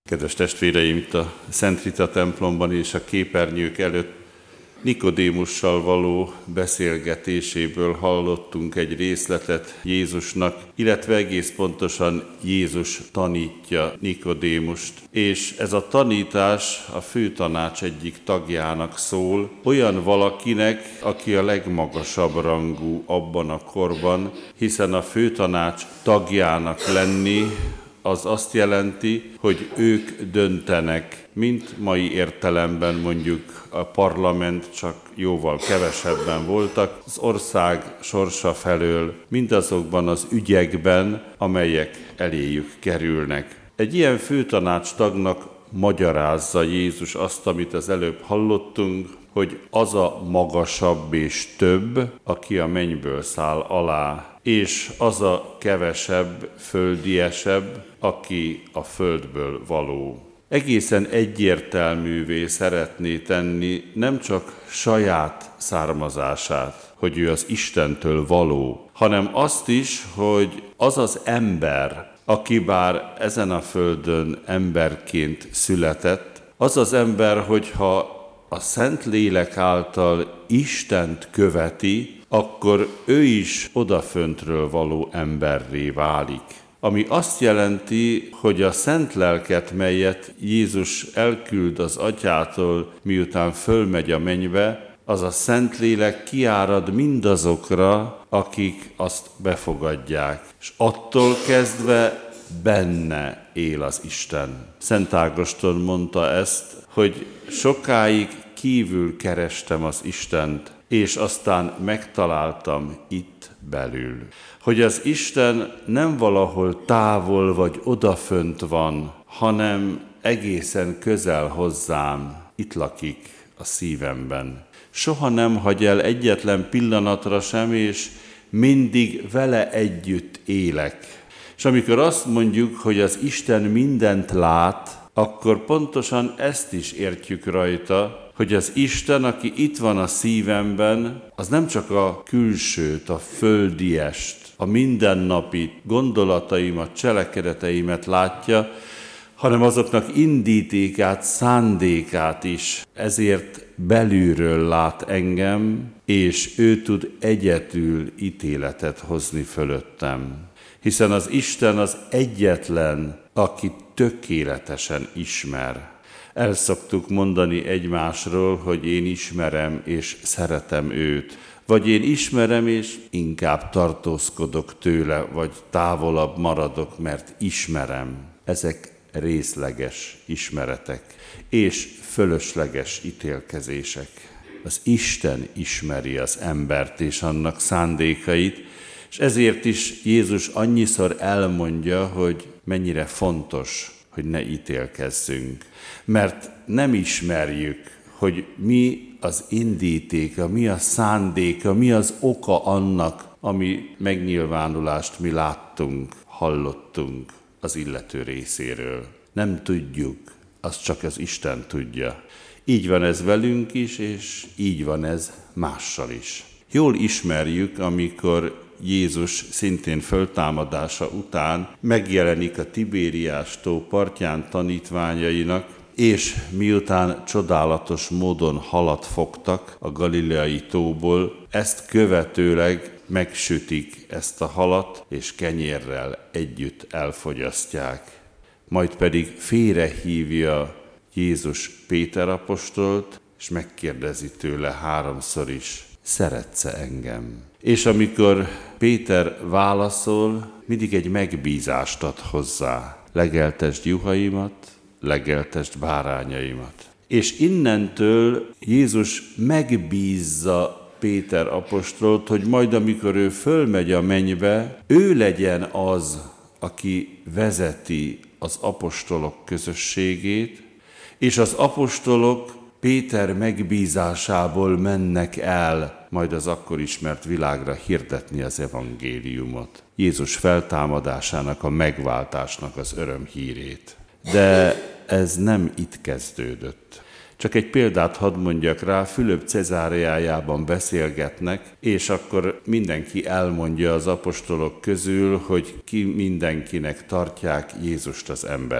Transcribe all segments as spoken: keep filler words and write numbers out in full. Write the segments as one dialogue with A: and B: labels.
A: Kedves testvéreim, itt a Szent Rita templomban és a képernyők előtt Nikodémussal való beszélgetéséből hallottunk egy részletet Jézusnak, illetve egész pontosan Jézus tanítja Nikodémust. És ez a tanítás a főtanács egyik tagjának szól, olyan valakinek, aki a legmagasabb rangú abban a korban, hiszen a főtanács tagjának lenni, az azt jelenti, hogy ők döntenek, mint mai értelemben mondjuk a parlament, csak jóval kevesebben voltak, az ország sorsa felől, mindazokban az ügyekben, amelyek eléjük kerülnek. Egy ilyen főtanács tagnak magyarázza Jézus azt, amit az előbb hallottunk, hogy az a magasabb és több, aki a mennyből száll alá, és az a kevesebb, földiesebb, aki a földből való. Egészen egyértelművé szeretné tenni nem csak saját származását, hogy ő az Istentől való, hanem azt is, hogy az az ember, aki bár ezen a földön emberként született, az az ember, hogyha a Szentlélek által Istent követi, akkor ő is odaföntről való emberré válik. Ami azt jelenti, hogy a szent lelket, melyet Jézus elküld az Atyától, miután fölmegy a mennybe, az a Szentlélek kiárad mindazokra, akik azt befogadják. És attól kezdve benne él az Isten. Szent Ágoston mondta ezt, hogy sokáig kívül kerestem az Istent, és aztán megtaláltam itt belül. Hogy az Isten nem valahol távol vagy odafönt van, hanem egészen közel hozzám, itt lakik a szívemben. Soha nem hagy el egyetlen pillanatra sem, és mindig vele együtt élek. És amikor azt mondjuk, hogy az Isten mindent lát, akkor pontosan ezt is értjük rajta, hogy az Isten, aki itt van a szívemben, az nem csak a külsőt, a földiest, a mindennapi gondolataimat, cselekedeteimet látja, hanem azoknak indítékát, szándékát is. Ezért belülről lát engem, és ő tud egyedül ítéletet hozni fölöttem. Hiszen az Isten az egyetlen, aki tökéletesen ismer. El szoktuk mondani egymásról, hogy én ismerem és szeretem őt, vagy én ismerem és inkább tartózkodok tőle, vagy távolabb maradok, mert ismerem. Ezek részleges ismeretek és fölösleges ítélkezések. Az Isten ismeri az embert és annak szándékait, és ezért is Jézus annyiszor elmondja, hogy mennyire fontos, hogy ne ítélkezzünk. Mert nem ismerjük, hogy mi az indítéka, mi a szándéka, mi az oka annak, ami megnyilvánulást mi láttunk, hallottunk az illető részéről. Nem tudjuk, azt csak az Isten tudja. Így van ez velünk is, és így van ez mással is. Jól ismerjük, amikor Jézus szintén föltámadása után megjelenik a Tibériás tó partján tanítványainak, és miután csodálatos módon halat fogtak a Galileai tóból, ezt követőleg megsütik ezt a halat, és kenyérrel együtt elfogyasztják. Majd pedig félrehívja Jézus Péter apostolt, és megkérdezi tőle háromszor is, szeretsz-e engem? És amikor Péter válaszol, mindig egy megbízást ad hozzá. Legeltesd juhaimat, legeltesd bárányaimat. És innentől Jézus megbízza Péter apostolt, hogy majd amikor ő fölmegy a mennybe, ő legyen az, aki vezeti az apostolok közösségét, és az apostolok Péter megbízásából mennek el, majd az akkor ismert világra hirdetni az evangéliumot. Jézus feltámadásának, a megváltásnak az örömhírét. De ez nem itt kezdődött. Csak egy példát hadd mondjak rá, Fülöp Cezáreájában beszélgetnek, és akkor mindenki elmondja az apostolok közül, hogy ki mindenkinek tartják Jézust az emberek.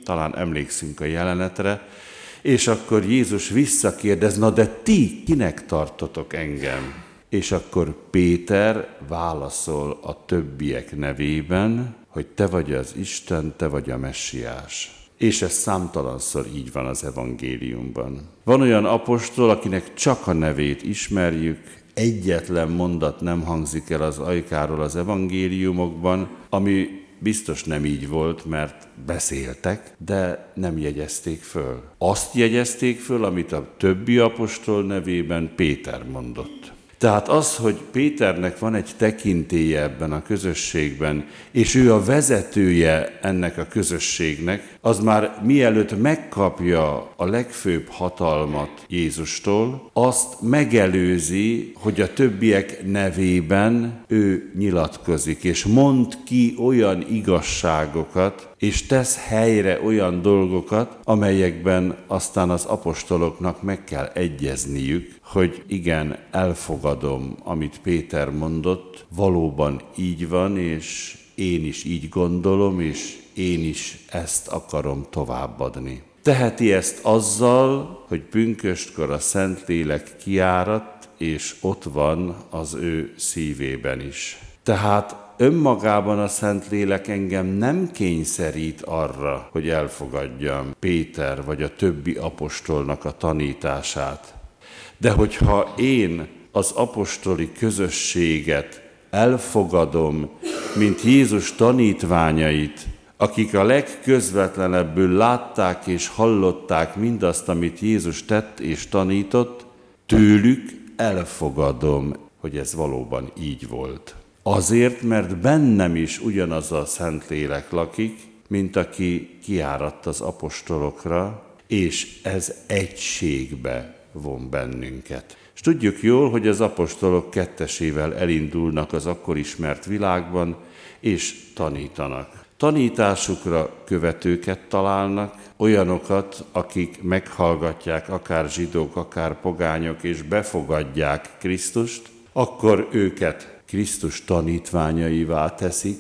A: talán emlékszünk a jelenetre, és akkor Jézus visszakérdez, na de ti kinek tartotok engem? És akkor Péter válaszol a többiek nevében, hogy te vagy az Isten, te vagy a Messiás. És ez számtalanszor így van az evangéliumban. Van olyan apostol, akinek csak a nevét ismerjük, egyetlen mondat nem hangzik el az ajkáról az evangéliumokban, ami biztos nem így volt, mert beszéltek, de nem jegyezték föl. Azt jegyezték föl, amit a többi apostol nevében Péter mondott. Tehát az, hogy Péternek van egy tekintélye ebben a közösségben, és ő a vezetője ennek a közösségnek, az már mielőtt megkapja a legfőbb hatalmat Jézustól, azt megelőzi, hogy a többiek nevében ő nyilatkozik, és mond ki olyan igazságokat, és tesz helyre olyan dolgokat, amelyekben aztán az apostoloknak meg kell egyezniük, hogy igen, elfogadom, amit Péter mondott, valóban így van, és én is így gondolom, és én is ezt akarom továbbadni. Teheti ezt azzal, hogy pünköstkor a Szentlélek kiáradt, és ott van az ő szívében is. Tehát önmagában a Szentlélek engem nem kényszerít arra, hogy elfogadjam Péter vagy a többi apostolnak a tanítását. De hogyha én az apostoli közösséget elfogadom, mint Jézus tanítványait, akik a legközvetlenebbül látták és hallották mindazt, amit Jézus tett és tanított, tőlük elfogadom, hogy ez valóban így volt. Azért, mert bennem is ugyanaz a Szentlélek lakik, mint aki kiáradt az apostolokra, és ez egységbe von bennünket. És tudjuk jól, hogy az apostolok kettesével elindulnak az akkor ismert világban, és tanítanak. Tanításukra követőket találnak, olyanokat, akik meghallgatják akár zsidók, akár pogányok, és befogadják Krisztust, akkor őket Krisztus tanítványaivá teszik,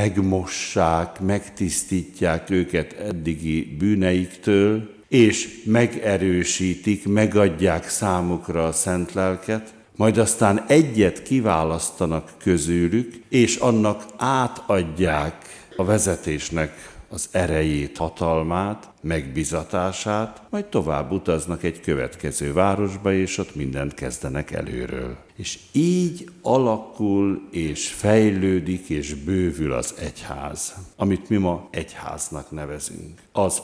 A: megmossák, megtisztítják őket eddigi bűneiktől, és megerősítik, megadják számukra a szent lelket, majd aztán egyet kiválasztanak közülük, és annak átadják a vezetésnek az erejét, hatalmát, megbizatását, majd tovább utaznak egy következő városba, és ott mindent kezdenek előről. És így alakul, és fejlődik, és bővül az egyház, amit mi ma egyháznak nevezünk. Az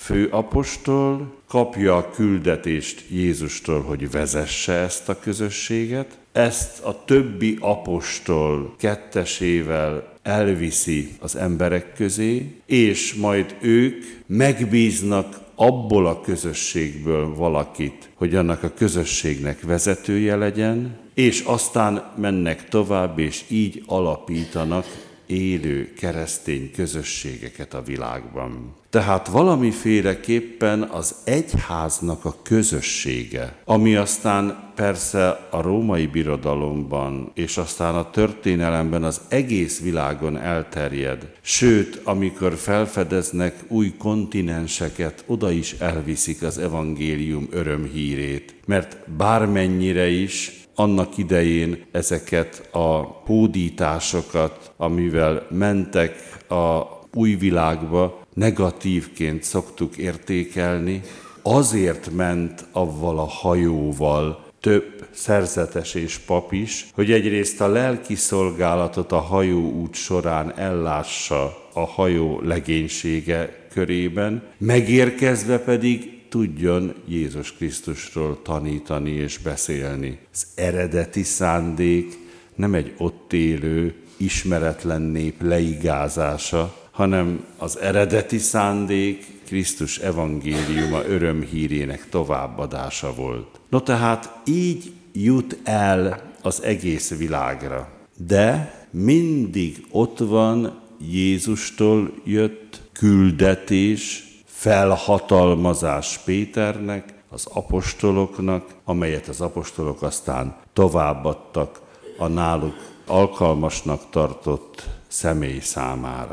A: főapostol kapja a küldetést Jézustól, hogy vezesse ezt a közösséget, ezt a többi apostol kettesével elviszi az emberek közé, és majd ők megbíznak abból a közösségből valakit, hogy annak a közösségnek vezetője legyen, és aztán mennek tovább, és így alapítanak élő keresztény közösségeket a világban. Tehát valamiféleképpen az egyháznak a közössége, ami aztán persze a római birodalomban és aztán a történelemben az egész világon elterjed, sőt, amikor felfedeznek új kontinenseket, oda is elviszik az evangélium örömhírét, mert bármennyire is annak idején ezeket a hódításokat, amivel mentek a új világba, negatívként szoktuk értékelni, azért ment avval a hajóval több szerzetes és pap is, hogy egyrészt a lelki szolgálatot a hajóút során ellássa a hajó legénysége körében, megérkezve pedig tudjon Jézus Krisztusról tanítani és beszélni. Az eredeti szándék nem egy ott élő, ismeretlen nép leigázása, hanem az eredeti szándék Krisztus evangéliuma örömhírének továbbadása volt. No tehát így jut el az egész világra. De mindig ott van Jézustól jött küldetés, felhatalmazás Péternek, az apostoloknak, amelyet az apostolok aztán továbbadtak a náluk alkalmasnak tartott személy számára.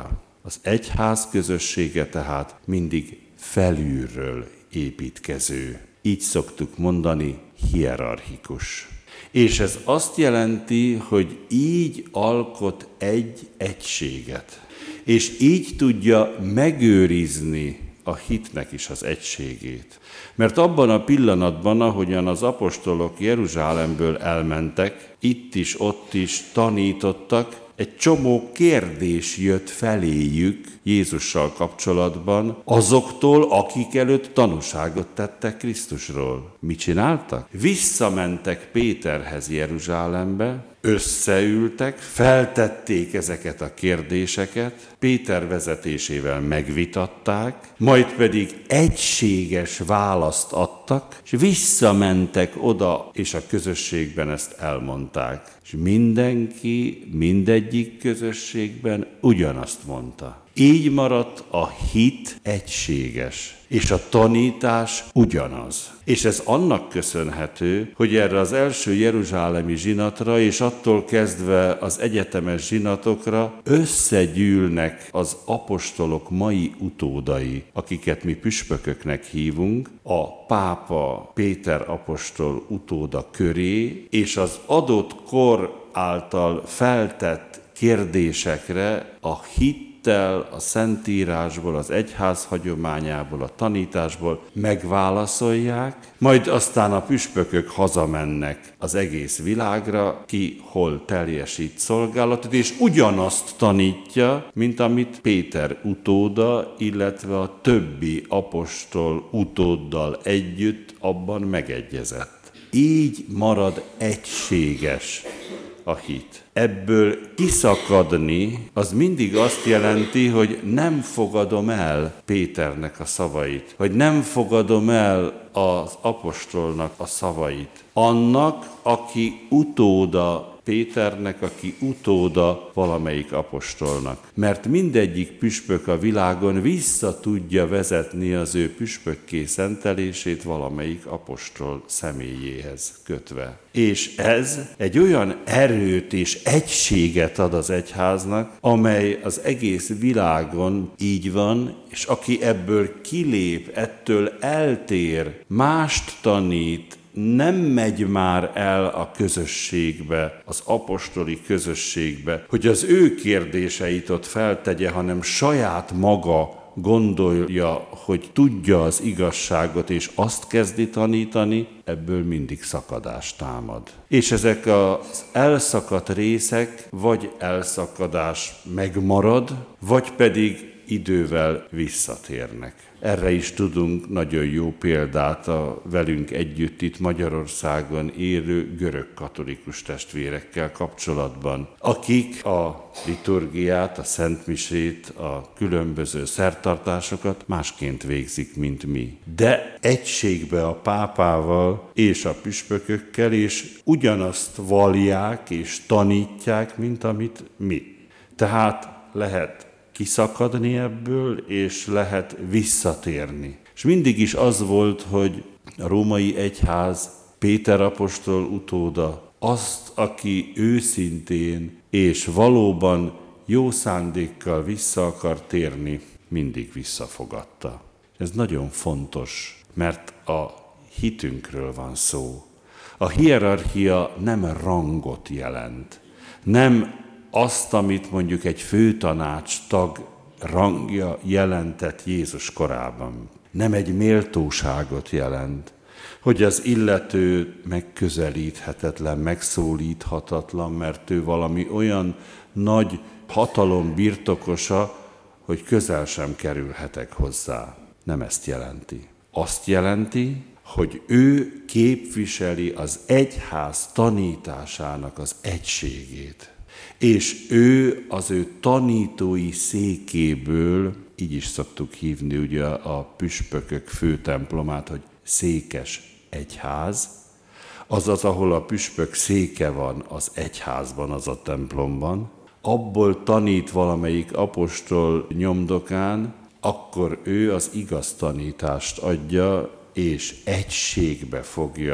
A: Az egyház közössége tehát mindig felülről építkező. Így szoktuk mondani, hierarchikus. És ez azt jelenti, hogy így alkot egy egységet. És így tudja megőrizni a hitnek is az egységét. Mert abban a pillanatban, ahogyan az apostolok Jeruzsálemből elmentek, itt is, ott is tanítottak, egy csomó kérdés jött feléjük Jézussal kapcsolatban, azoktól, akik előtt tanúságot tettek Krisztusról. Mit csináltak? Visszamentek Péterhez Jeruzsálembe, összeültek, feltették ezeket a kérdéseket, Péter vezetésével megvitatták, majd pedig egységes választ adtak, és visszamentek oda, és a közösségben ezt elmondták. És mindenki, mindegyik közösségben ugyanazt mondta. Így maradt a hit egységes, és a tanítás ugyanaz. És ez annak köszönhető, hogy erre az első jeruzsálemi zsinatra, és attól kezdve az egyetemes zsinatokra összegyűlnek az apostolok mai utódai, akiket mi püspököknek hívunk, a pápa Péter apostol utóda köré, és az adott kor által feltett kérdésekre a hit a Szentírásból, az egyház hagyományából, a tanításból megválaszolják, majd aztán a püspökök hazamennek az egész világra, ki hol teljesít szolgálatot, és ugyanazt tanítja, mint amit Péter utóda, illetve a többi apostol utóddal együtt abban megegyezett. Így marad egységes a hit. Ebből kiszakadni, az mindig azt jelenti, hogy nem fogadom el Péternek a szavait, hogy nem fogadom el az apostolnak a szavait. Annak, aki utóda Péternek, aki utóda valamelyik apostolnak. Mert mindegyik püspök a világon vissza tudja vezetni az ő püspökké szentelését valamelyik apostol személyéhez kötve. És ez egy olyan erőt és egységet ad az egyháznak, amely az egész világon így van, és aki ebből kilép, ettől eltér, mást tanít, nem megy már el a közösségbe, az apostoli közösségbe, hogy az ő kérdéseit ott feltegye, hanem saját maga gondolja, hogy tudja az igazságot, és azt kezdi tanítani, ebből mindig szakadás támad. És ezek az elszakadt részek, vagy elszakadás megmarad, vagy pedig idővel visszatérnek. Erre is tudunk nagyon jó példát a velünk együtt itt Magyarországon élő görög katolikus testvérekkel kapcsolatban, akik a liturgiát, a szentmisét, a különböző szertartásokat másként végzik, mint mi. De egységbe a pápával és a püspökökkel, és ugyanazt vallják és tanítják, mint amit mi. Tehát lehet kiszakadni ebből, és lehet visszatérni. És mindig is az volt, hogy a római egyház Péter apostol utóda azt, aki őszintén és valóban jó szándékkal vissza akar térni, mindig visszafogadta. Ez nagyon fontos, mert a hitünkről van szó. A hierarchia nem rangot jelent, nem azt, amit mondjuk egy főtanács tag rangja jelentett Jézus korában. Nem egy méltóságot jelent, hogy az illető megközelíthetetlen, megszólíthatatlan, mert ő valami olyan nagy hatalom birtokosa, hogy közel sem kerülhetek hozzá. Nem ezt jelenti. Azt jelenti, hogy ő képviseli az egyház tanításának az egységét. És ő az ő tanítói székéből, így is szoktuk hívni ugye a püspökök főtemplomát, hogy székes egyház, azaz, ahol a püspök széke van az egyházban, az a templomban, abból tanít valamelyik apostol nyomdokán, akkor ő az igaz tanítást adja, és egységbe fogja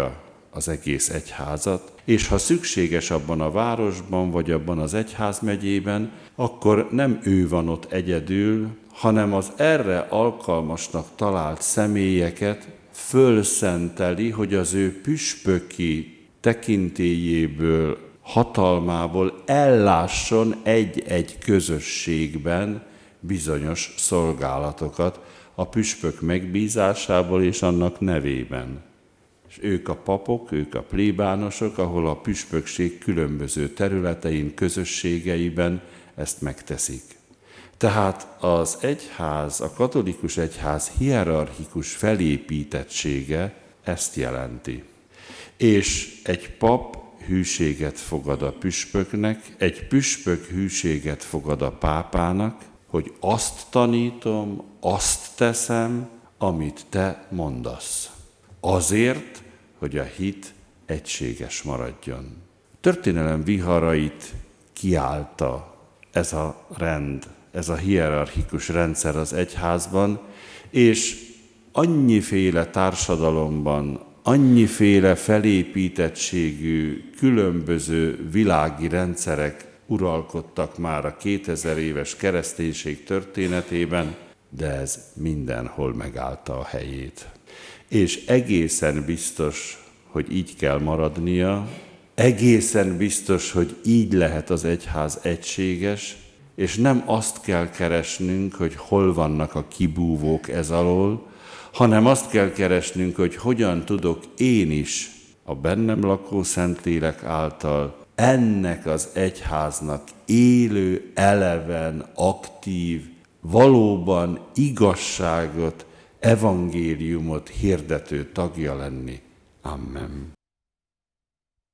A: az egész egyházat, és ha szükséges abban a városban, vagy abban az egyházmegyében, akkor nem ő van ott egyedül, hanem az erre alkalmasnak talált személyeket fölszenteli, hogy az ő püspöki tekintélyéből, hatalmából ellásson egy-egy közösségben bizonyos szolgálatokat a püspök megbízásából és annak nevében. És ők a papok, ők a plébánosok, ahol a püspökség különböző területein, közösségeiben ezt megteszik. Tehát az egyház, a katolikus egyház hierarchikus felépítettsége ezt jelenti. És egy pap hűséget fogad a püspöknek, egy püspök hűséget fogad a pápának, hogy azt tanítom, azt teszem, amit te mondasz. Azért, hogy a hit egységes maradjon. Történelem viharait kiállta ez a rend, ez a hierarchikus rendszer az egyházban, és annyiféle társadalomban, annyiféle felépítettségű, különböző világi rendszerek uralkodtak már a kétezer éves kereszténység történetében, de ez mindenhol megállta a helyét. És egészen biztos, hogy így kell maradnia, egészen biztos, hogy így lehet az egyház egységes, és nem azt kell keresnünk, hogy hol vannak a kibúvók ez alól, hanem azt kell keresnünk, hogy hogyan tudok én is a bennem lakó Szentlélek által ennek az egyháznak élő, eleven, aktív, valóban igazságot, evangéliumot hirdető tagja lenni. Amen.